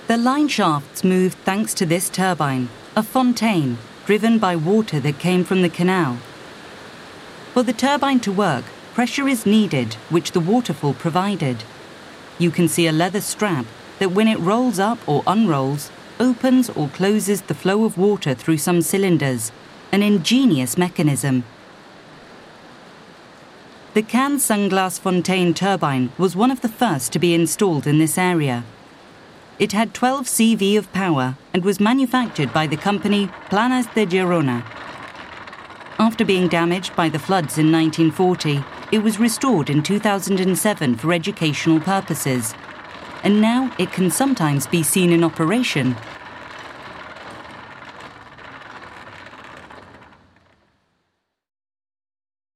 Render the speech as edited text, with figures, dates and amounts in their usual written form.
The line shafts moved thanks to this turbine, a fontaine, driven by water that came from the canal. For the turbine to work, pressure is needed, which the waterfall provided. You can see a leather strap that, when it rolls up or unrolls, opens or closes the flow of water through some cylinders, an ingenious mechanism. The Cannes Sunglass Fontaine turbine was one of the first to be installed in this area. It had 12 CV of power and was manufactured by the company Planas de Girona. After being damaged by the floods in 1940, it was restored in 2007 for educational purposes, and now it can sometimes be seen in operation